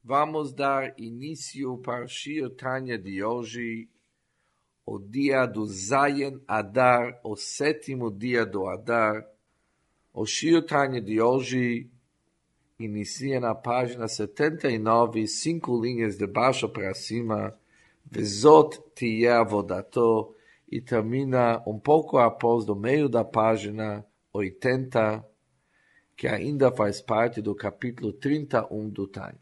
Vamos dar início para o Shir Tanya de hoje, o dia do Zayin Adar, o sétimo dia do Adar. O Shir Tanya de hoje inicia na página 79, 5 linhas de baixo para cima, Vezot Tiyeh Avodato, e termina um pouco após do meio da página 80, que ainda faz parte do capítulo 31 do Tanya.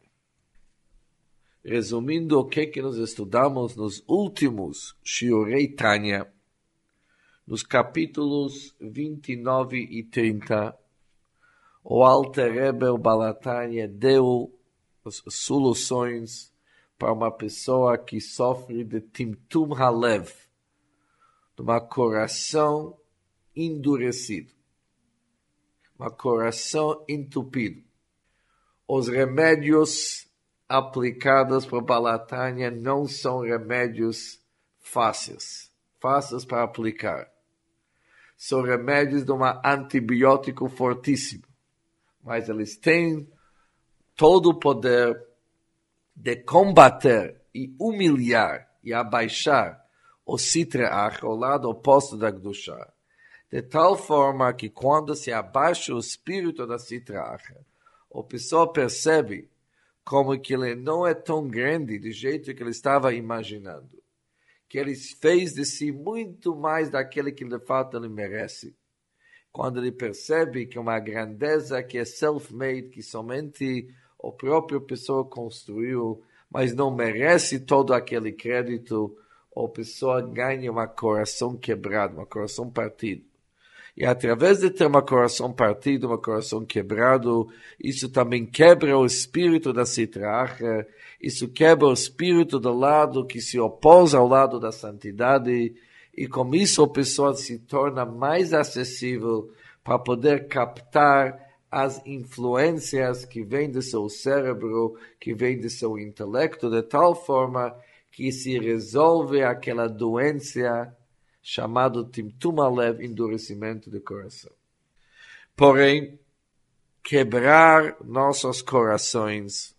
Resumindo o que nós estudamos nos últimos Shiurei Tanya, nos capítulos 29 e 30, o Alter Rebbe, o Baal HaTanya, deu as soluções para uma pessoa que sofre de Timtum Halev, de um coração endurecido, um coração entupido. Os remédios aplicados por Baal HaTanya não são remédios fáceis para aplicar. São remédios de um antibiótico fortíssimo, mas eles têm todo o poder de combater e humilhar e abaixar o Sitra Achra, o lado oposto da Kedushá, de tal forma que quando se abaixa o espírito da Sitra Achra, a pessoa percebe como que ele não é tão grande do jeito que ele estava imaginando. Que ele fez de si muito mais daquele que de fato ele merece. Quando ele percebe que uma grandeza que é self-made, que somente a própria pessoa construiu, mas não merece todo aquele crédito, a pessoa ganha um coração quebrado, um coração partido. E através de ter um coração partido, um coração quebrado, isso também quebra o espírito da Sitra Achra, isso quebra o espírito do lado que se opõe ao lado da santidade, e com isso a pessoa se torna mais acessível para poder captar as influências que vêm do seu cérebro, que vêm do seu intelecto, de tal forma que se resolve aquela doença chamado Timtum Halev, endurecimento do coração. Porém, quebrar nossos corações,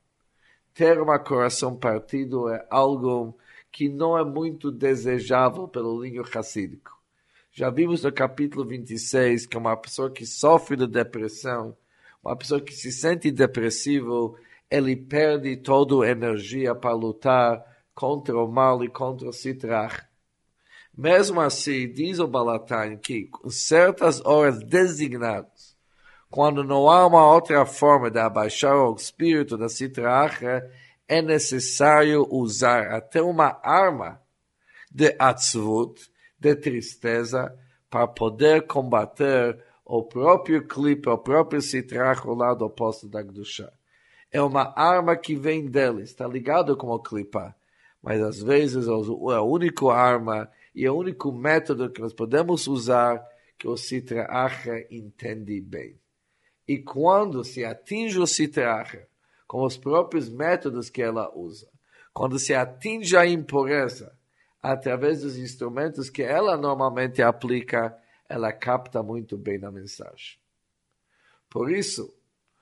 ter um coração partido é algo que não é muito desejável pelo linho racídico. Já vimos no capítulo 26 que uma pessoa que sofre de depressão, uma pessoa que se sente depressivo, ele perde toda a energia para lutar contra o mal e contra o Sitra Achra. Mesmo assim, diz o Baal HaTanya que em certas horas designadas, quando não há uma outra forma de abaixar o espírito da Sitra Achra, é necessário usar até uma arma de atzvut, de tristeza, para poder combater o próprio clipe, o próprio Sitra Achra, o lado oposto da Kedushá. É uma arma que vem dele, está ligado com o clipa, mas às vezes é a única arma e o único método que nós podemos usar que o Sitra Achra entende bem. E quando se atinge o Sitra Achra com os próprios métodos que ela usa, quando se atinge a impureza através dos instrumentos que ela normalmente aplica, ela capta muito bem a mensagem. Por isso,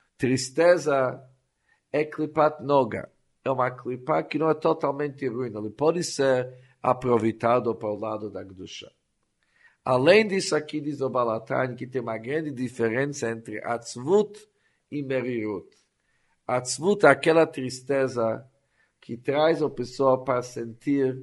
tristeza é klipat noga. É uma klipa que não é totalmente ruim. Ele pode ser aproveitado para o lado da Kedushá. Além disso, aqui diz o Baal HaTanya que tem uma grande diferença entre atzvut e merirut. Atzvut é aquela tristeza que traz a pessoa para sentir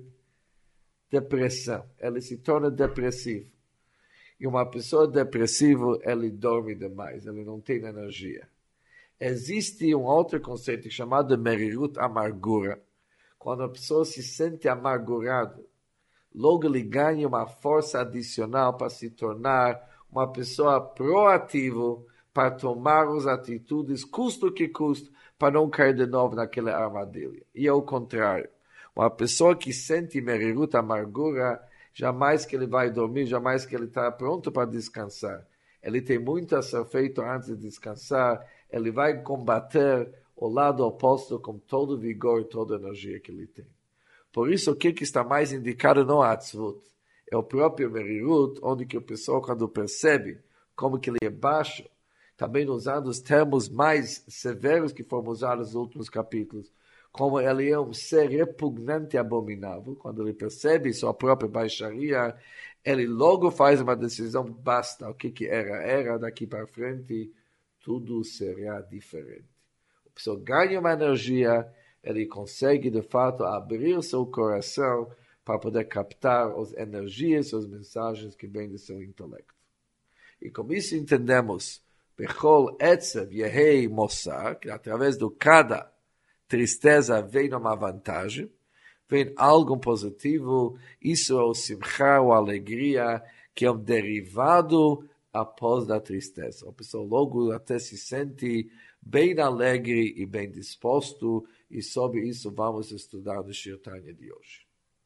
depressão. Ele se torna depressivo. E uma pessoa depressiva, ele dorme demais, ele não tem energia. Existe um outro conceito chamado merirut, amargura. Quando a pessoa se sente amargurada, logo ele ganha uma força adicional para se tornar uma pessoa proativa para tomar as atitudes, custo que custa, para não cair de novo naquela armadilha. E ao contrário, uma pessoa que sente merirut, amargura, jamais que ele vai dormir, jamais que ele está pronto para descansar. Ele tem muito a ser feito antes de descansar, ele vai combater o lado oposto com todo o vigor e toda a energia que ele tem. Por isso, o que está mais indicado não é atzvut, é o próprio merirut, onde que o pessoal, quando percebe como que ele é baixo, também usando os termos mais severos que foram usados nos últimos capítulos, como ele é um ser repugnante e abominável, quando ele percebe sua própria baixaria, ele logo faz uma decisão, basta, o que era, daqui para frente, tudo será diferente. A pessoa ganha uma energia, ele consegue, de fato, abrir seu coração para poder captar as energias, as mensagens que vêm do seu intelecto. E com isso entendemos, Bechol Etzev Yehei Mossar, que através de cada tristeza vem uma vantagem, vem algo positivo, isso é o simcha, a alegria, que é um derivado após da tristeza. A pessoa logo até se sente bem alegre e bem disposto, e sobre isso vamos estudar no Shir Tanya de hoje.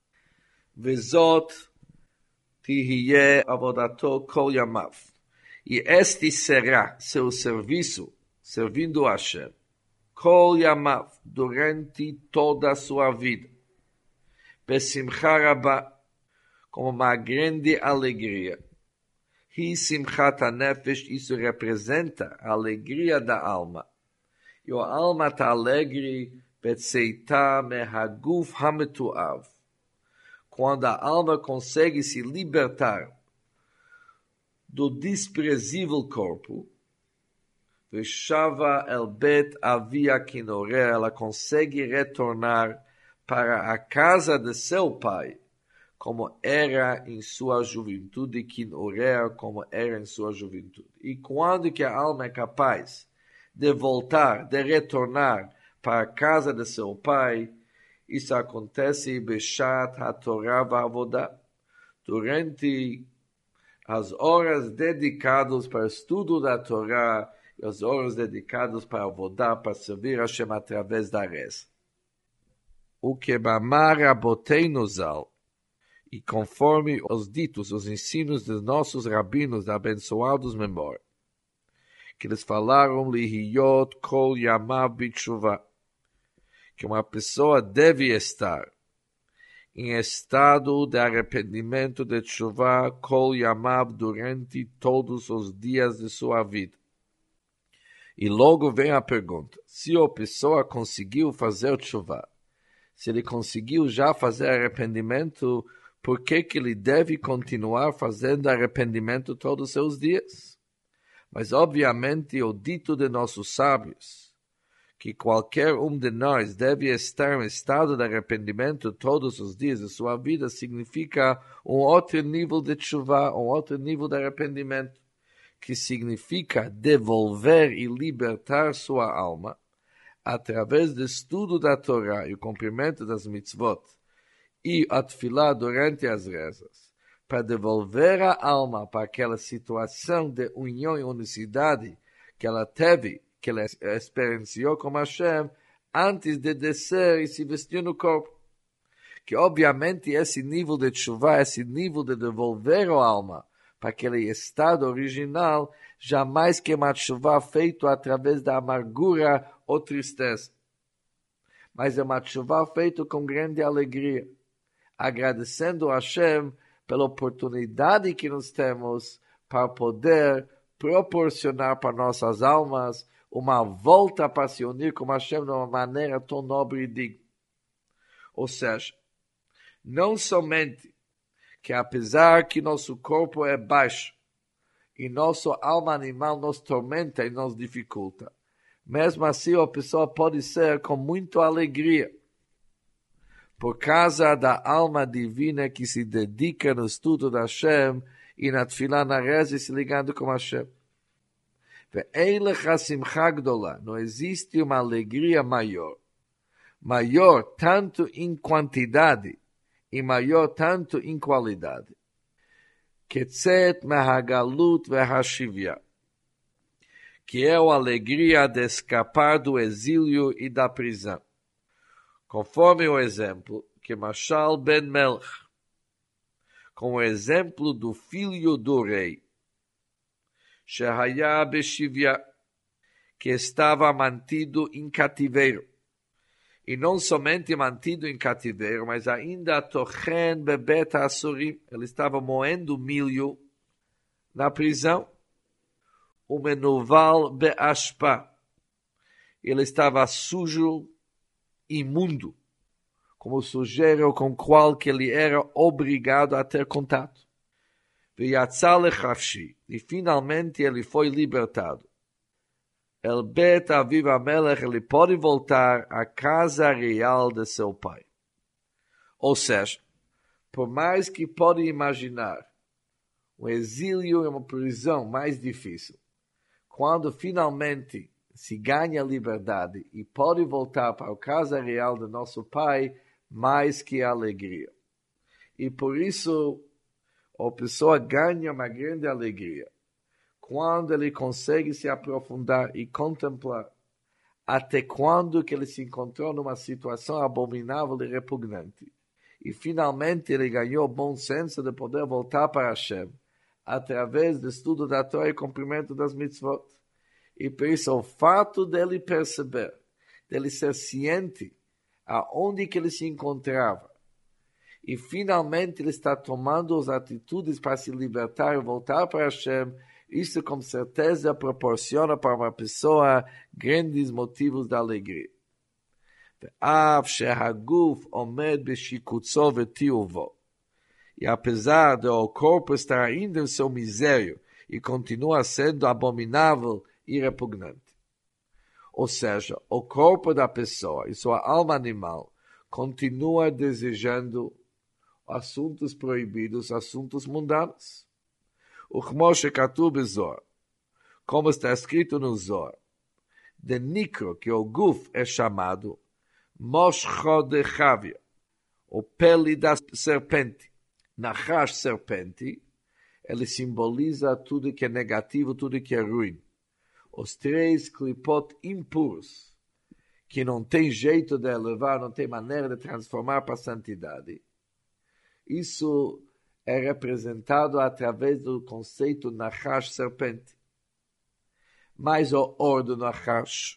Vezot tihye avodato kol yamav. E este será seu serviço, servindo a Hashem, kol yamav, durante toda a sua vida. Besimcha rabá, com uma grande alegria. Hi simchat hanefesh, isso representa a alegria da alma. E a alma está alegre, betseita mehaguf hametuav. Quando a alma consegue se libertar do desprezível corpo, Veshava el bet avia kinoré, ela consegue retornar para a casa de seu pai, como era em sua juventude, kinoré, como era em sua juventude. E quando que a alma é capaz de voltar, de retornar para a casa de seu pai, isso acontece Beshat HaTorah VaAvodah, durante as horas dedicadas para o estudo da Torá e as horas dedicadas para Avodah, para servir a Hashem através da reza. O que Bamar Raboteinu Zal, e conforme os ditos, os ensinos dos nossos rabinos da abençoados memória, que eles falaram Lihiyot Kol Yamav Bitshuva, que uma pessoa deve estar em estado de arrependimento de tshuva kol yamav durante todos os dias de sua vida. E logo vem a pergunta, se a pessoa conseguiu fazer tshuva, se ele conseguiu já fazer arrependimento, por que ele deve continuar fazendo arrependimento todos os seus dias? Mas obviamente o dito de nossos sábios, que qualquer de nós deve estar em estado de arrependimento todos os dias de sua vida, significa um outro nível de tshuva, um outro nível de arrependimento, que significa devolver e libertar sua alma através do estudo da Torá e o cumprimento das mitzvot e a tefilá durante as rezas, para devolver a alma para aquela situação de união e unicidade que ela teve, que ele experienciou com Hashem antes de descer e se vestir no corpo. Que obviamente esse nível de tshuva, esse nível de devolver a alma para aquele estado original, jamais que uma tshuva feito através da amargura ou tristeza. Mas é uma tshuva feito com grande alegria, agradecendo a Hashem pela oportunidade que nós temos para poder proporcionar para nossas almas uma volta para se unir com Hashem de uma maneira tão nobre e digna. Ou seja, não somente que apesar que nosso corpo é baixo e nossa alma animal nos tormenta e nos dificulta, mesmo assim a pessoa pode ser com muita alegria, por causa da alma divina que se dedica no estudo da Hashem e na tefilá, na reza e se ligando com Hashem. Não existe uma alegria maior tanto em quantidade e maior tanto em qualidade. Ketzet mehagalut vehashivya, que é a alegria de escapar do exílio e da prisão. Conforme o exemplo que Mashal ben Melch, com o exemplo do filho do rei, Shehaya Beshivya, que estava mantido em cativeiro. E não somente mantido em cativeiro, mas ainda tochen bebet asurim, ele estava moendo milho na prisão. Umenoval be'ashpa. Ele estava sujo, imundo, como sujeira com qual que ele era obrigado a ter contato. E finalmente ele foi libertado. El Bet Aviv Amelech, ele pode voltar à casa real de seu pai. Ou seja, por mais que pode imaginar um exílio e uma prisão mais difícil, quando finalmente se ganha liberdade e pode voltar para a casa real de nosso pai, mais que alegria. E por isso, a pessoa ganha uma grande alegria quando ele consegue se aprofundar e contemplar até quando que ele se encontrou numa situação abominável e repugnante. E finalmente ele ganhou o bom senso de poder voltar para Hashem através do estudo da Torá e cumprimento das mitzvot. E por isso o fato dele perceber, dele ser ciente aonde que ele se encontrava, e finalmente ele está tomando as atitudes para se libertar e voltar para Hashem, isso com certeza proporciona para uma pessoa grandes motivos de alegria. E apesar de o corpo estar ainda em seu misério e continua sendo abominável e repugnante. Ou seja, o corpo da pessoa e sua alma animal continua desejando assuntos proibidos, assuntos mundanos. O Chmoshe Katuv Zohar, como está escrito no Zohar, de Nikro, que o Guf é chamado Moshcho de Chavia, o pele da serpente. Nachash, serpente, ele simboliza tudo que é negativo, tudo que é ruim. Os três clipot impuros, que não tem jeito de elevar, não tem maneira de transformar para a santidade. Isso é representado através do conceito Nachash, serpente. Mas o or do Nachash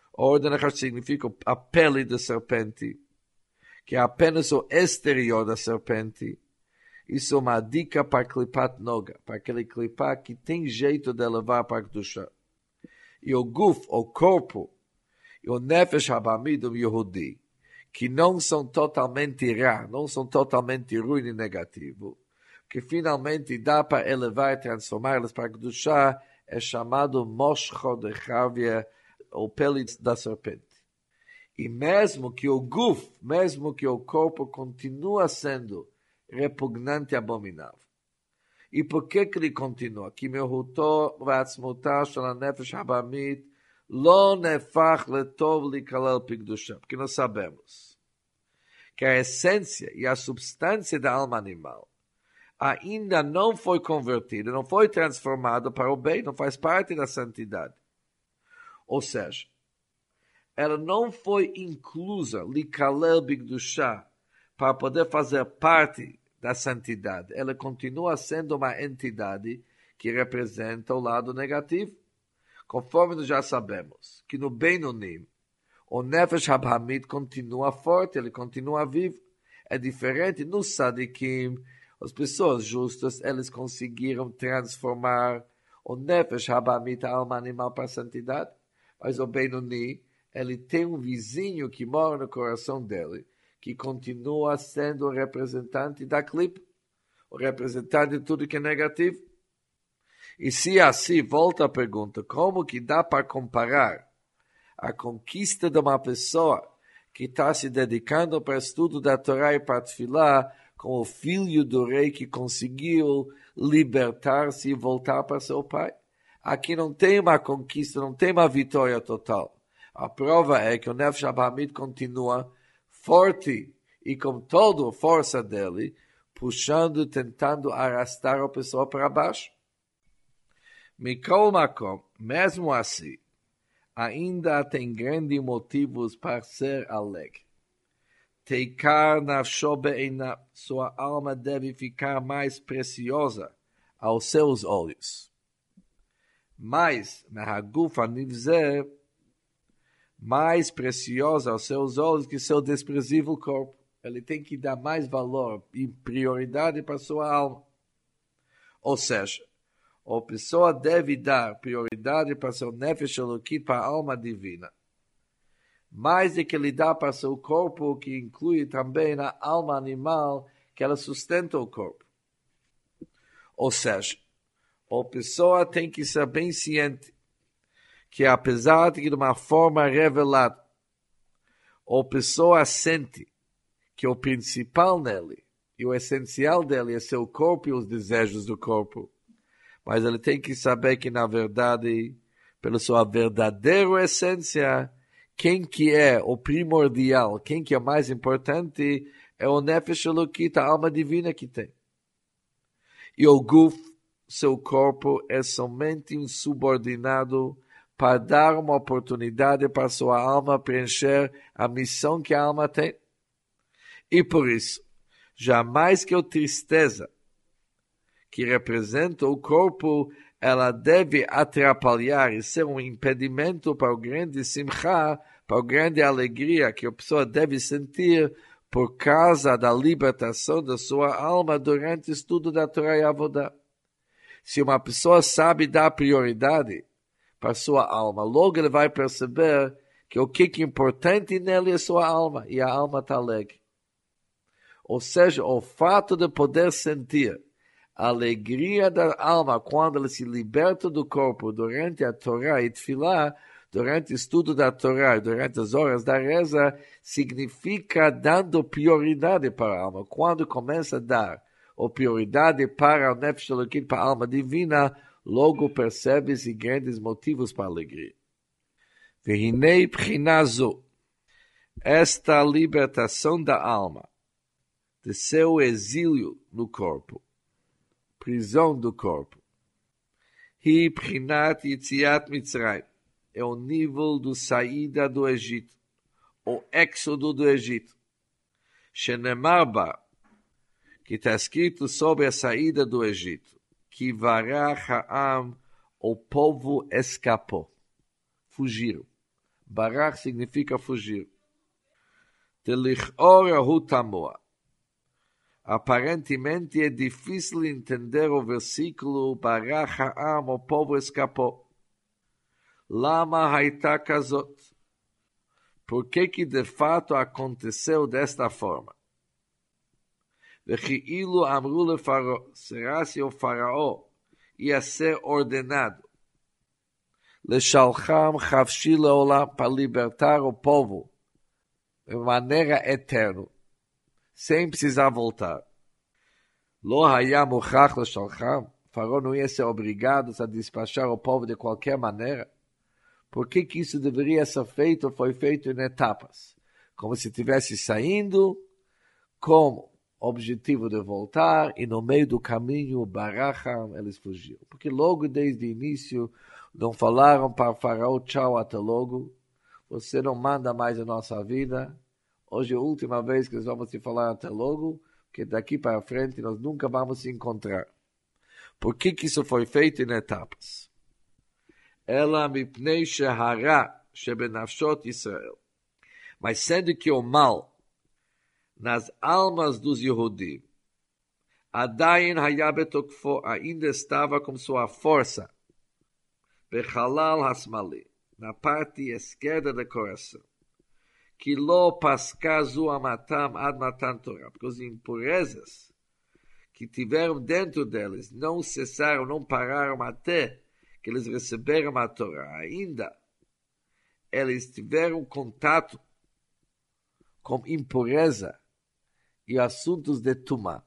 significa a pele da serpente, que é apenas o exterior da serpente. Isso é uma dica para Klipat Noga, para aquele Klipat que tem jeito de levar para a Kedushá. E o Guf, o corpo, e o Nefesh Habamid, o Yehudi, que não são totalmente ra, não são totalmente ruim e negativo, que finalmente dá para elevar e transformá-las para a Kedushá, é chamado Moshcho de Chavia, o pele da serpente. E mesmo que o Guf, mesmo que o corpo continua sendo repugnante e abominável. E por que ele continua? Que mehuto v'atzmuta shel hanefesh habamit lo nefach letov likalel pigdusha. Porque nós sabemos que a essência e a substância da alma animal ainda não foi convertida, não foi transformada para o bem, não faz parte da santidade. Ou seja, ela não foi inclusa likalel pigdusha para poder fazer parte da santidade. Ela continua sendo uma entidade que representa o lado negativo. Conforme nós já sabemos, que no Beinonim, o Nefesh Habamid continua forte, ele continua vivo. É diferente nos Sadikim, as pessoas justas, eles conseguiram transformar o Nefesh Habamid, a alma animal, para a santidade. Mas o Beinonim, ele tem um vizinho que mora no coração dele, que continua sendo o representante da clipe, o representante de tudo que é negativo. E se assim, volta a pergunta, como que dá para comparar a conquista de uma pessoa que está se dedicando para o estudo da Torá e para a Tefilá com o filho do rei que conseguiu libertar-se e voltar para seu pai? Aqui não tem uma conquista, não tem uma vitória total. A prova é que o Nefesh Habamid continua forte e com toda a força dele, puxando, tentando arrastar a pessoa para baixo. Mikol Makom, mesmo assim, ainda tem grandes motivos para ser alegre. Teikar nafsho be'einav, sua alma deve ficar mais preciosa aos seus olhos. Mais, mehaguf anivzeh, mais preciosa aos seus olhos que seu desprezível corpo. Ele tem que dar mais valor e prioridade para sua alma. Ou seja, a pessoa deve dar prioridade para seu Nefesh Elokit, para a alma divina. Mais do que ele dá para seu corpo, que inclui também a alma animal, que ela sustenta o corpo. Ou seja, a pessoa tem que ser bem ciente que, apesar de uma forma revelada, a pessoa sente que o principal nele e o essencial dele é seu corpo e os desejos do corpo. Mas ele tem que saber que, na verdade, pela sua verdadeira essência, quem que é o primordial, quem que é mais importante, é o Nefesh Elokit, a alma divina que tem. E o Guf, seu corpo, é somente um subordinado para dar uma oportunidade para sua alma preencher a missão que a alma tem. E por isso, jamais que a tristeza que representa o corpo, ela deve atrapalhar e ser um impedimento para o grande simcha, para a grande alegria que a pessoa deve sentir por causa da libertação da sua alma durante o estudo da Torá e Avodah. Se uma pessoa sabe dar prioridade para a sua alma, logo ele vai perceber que o que é importante nele é a sua alma, e a alma está alegre. Ou seja, o fato de poder sentir a alegria da alma quando ela se liberta do corpo durante a Torá e Tfilah, durante o estudo da Torá, durante as horas da reza, significa dando prioridade para a alma. Quando começa a dar a prioridade para o Nefesh Elokit, para a alma divina, logo percebe-se grandes motivos para a alegria. Vehinei Pchinazo, esta libertação da alma, de seu exílio no corpo, prisão do corpo. Hi Pchinat Yitziat Mitzrayim, é o nível do saída do Egito, o éxodo do Egito. Shenemar ba, que está escrito sobre a saída do Egito, que varach ha'am, o povo escapou, fugiram. Barach significa fugir. Telichora hu tamoa. Aparentemente é difícil entender o versículo Barach ha'am, o povo escapou. Lama haita kazot. Por que de fato aconteceu desta forma? Vechi'ilu amru le faraó, será se o faraó ia ser ordenado leshalcham chavshi leolam, para libertar o povo de maneira eterna, sem precisar voltar. Lo haya muchach leshalcham, o faraó não ia ser obrigado a despachar o povo de qualquer maneira. Por que isso deveria ser feito? Foi feito em etapas, como se estivesse saindo com o objetivo de voltar, e no meio do caminho, Baracham, eles fugiram. Porque logo desde o início, não falaram para o faraó, tchau, até logo, você não manda mais a nossa vida, hoje é a última vez que nós vamos te falar até logo, porque daqui para frente nós nunca vamos se encontrar. Por que isso foi feito em etapas? Ela mipnei shehara shebenafshot Israel. Mas sendo que o mal nas almas dos Yehudim, Adayin haya betokfo, ainda estava com sua força, bechalal hasmali, na parte esquerda do coração, que lo paskazu amatam ad matan Torah, porque as impurezas que tiveram dentro deles não cessaram, não pararam até que eles receberam a Torá. Ainda eles tiveram contato com impureza e assuntos de Tumá.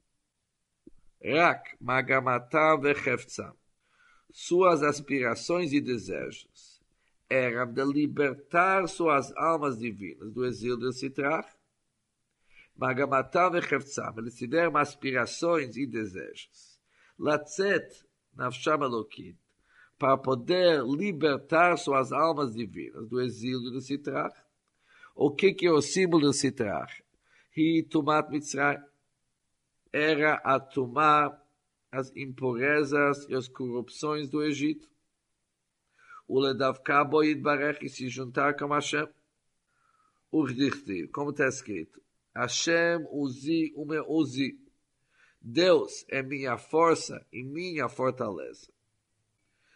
Rak magamatam vecheftzam. Suas aspirações e desejos eram de libertar suas almas divinas do exílio de Sitrach. Magamatam vecheftzam. Eles tiveram aspirações e desejos. Latzet nafsham elokit, para poder libertar suas almas divinas do exílio de Sitrach. O que é o símbolo de Sitrach? Hi tumat Mitzrayim, era a tumá, as impurezas e as corrupções do Egito. O ledavka bo yitbarech, e se juntar com Hashem. Urdichtiv, como está escrito, Hashem uzi, Deus é minha força e minha fortaleza.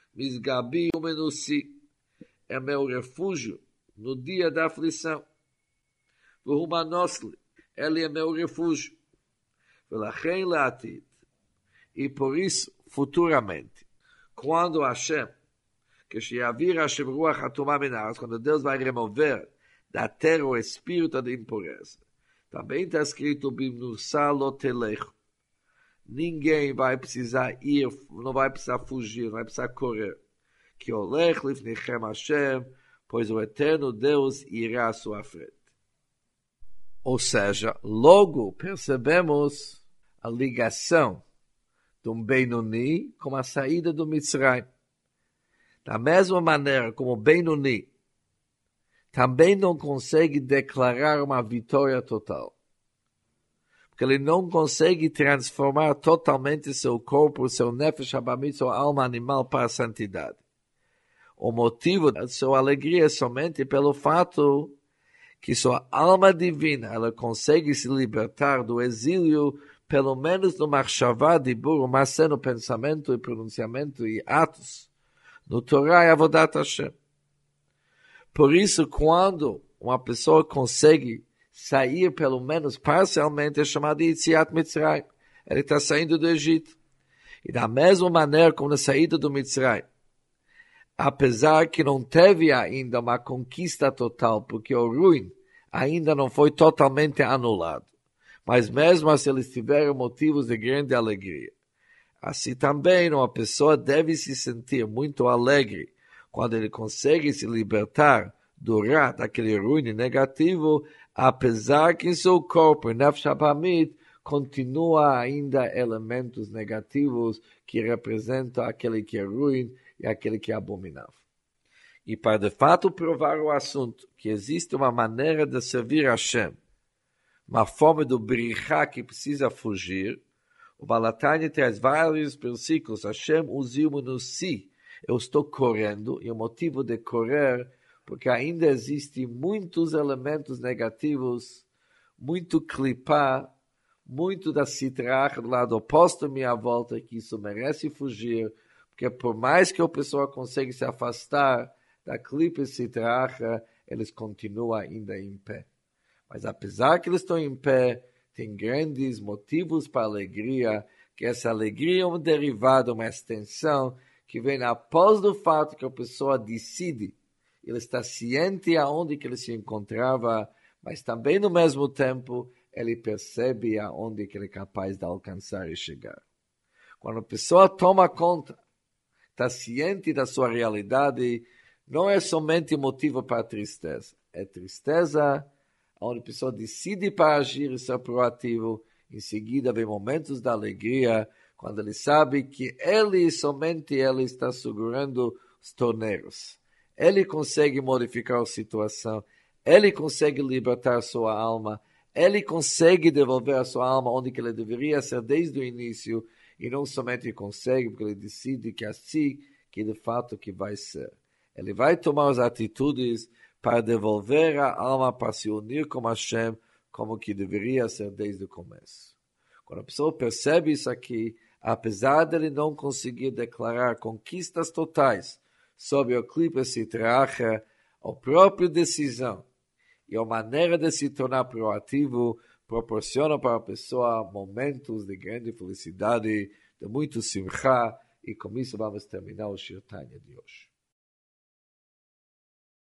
Misgabi umenusi. É meu refúgio no dia da aflição. Vuhumanosli. Ele é meu refúgio. Velachem leatid. E por isso, futuramente, quando Hashem, quando Deus vai remover da terra o espírito da impureza, também está escrito, ninguém vai precisar ir, não vai precisar fugir, não vai precisar correr. Que olech lifnichem Hashem, pois o eterno Deus irá à sua frente. Ou seja, logo percebemos a ligação de um Benoni com a saída do Mitzrayim. Da mesma maneira como o Benoni também não consegue declarar uma vitória total. Porque ele não consegue transformar totalmente seu corpo, seu nefesh habamit, sua alma animal para a santidade. O motivo da sua alegria é somente pelo fato que sua alma divina ela consegue se libertar do exílio, pelo menos no Machshavá, Dibur, mas no pensamento e pronunciamento e atos, no Torá e Avodat Hashem. Por isso, quando uma pessoa consegue sair, pelo menos parcialmente, é chamado de Yetziat Mitzrayim. Ele está saindo do Egito. E da mesma maneira como na saída do Mitzrayim, apesar que não teve ainda uma conquista total, porque o ruim ainda não foi totalmente anulado. Mas mesmo assim eles tiveram motivos de grande alegria. Assim também uma pessoa deve se sentir muito alegre quando ele consegue se libertar do Ra, daquele ruim negativo, apesar que em seu corpo, Nefesh HaBamit, continua ainda elementos negativos que representam aquele que é ruim e aquele que é abominável. E para de fato provar o assunto, que existe uma maneira de servir a Hashem, uma forma do brichá que precisa fugir, o Balatani traz vários versículos, Hashem usiu-me no si, eu estou correndo, e o motivo de correr, porque ainda existem muitos elementos negativos, muito clipar, muito da citracha do lado oposto à minha volta, que isso merece fugir, porque por mais que a pessoa consiga se afastar da clipa e citracha, eles continuam ainda em pé. Mas apesar que eles estão em pé, tem grandes motivos para alegria, que essa alegria é um derivado, uma extensão, que vem após do fato que a pessoa decide, ele está ciente aonde que ele se encontrava, mas também no mesmo tempo, ele percebe aonde que ele é capaz de alcançar e chegar. Quando a pessoa toma conta, está ciente da sua realidade, não é somente motivo para tristeza. É tristeza onde a pessoa decide para agir e ser proativo. Em seguida, vem momentos da alegria, quando ele sabe que ele, somente ele, está segurando os torneiros. Ele consegue modificar a situação. Ele consegue libertar sua alma. Ele consegue devolver a sua alma onde que ele deveria ser desde o início. E não somente consegue, porque ele decide que é assim que de fato que vai ser. Ele vai tomar as atitudes para devolver a alma para se unir com Hashem, como que deveria ser desde o começo. Quando a pessoa percebe isso aqui, apesar de ele não conseguir declarar conquistas totais sobre o clipe citracha, a própria decisão e a maneira de se tornar proativo proporciona para a pessoa momentos de grande felicidade, de muito simcha, e com isso vamos terminar o Shir Tanya de hoje.